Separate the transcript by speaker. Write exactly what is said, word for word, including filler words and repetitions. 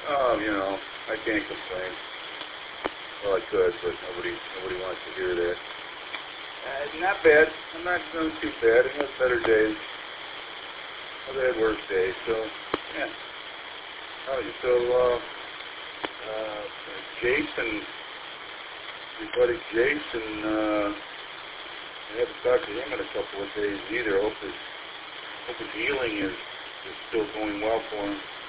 Speaker 1: Oh, you know, I can't complain. Well, I could, but nobody nobody wants to hear that. Uh, not bad. I'm not doing too bad. I've had better days. I've had worse days, so, yeah. Oh, you so, uh, uh, Jason, your buddy Jason, uh, I haven't talked to him in a couple of days either. I hope his, hope his healing is, is still going well for him.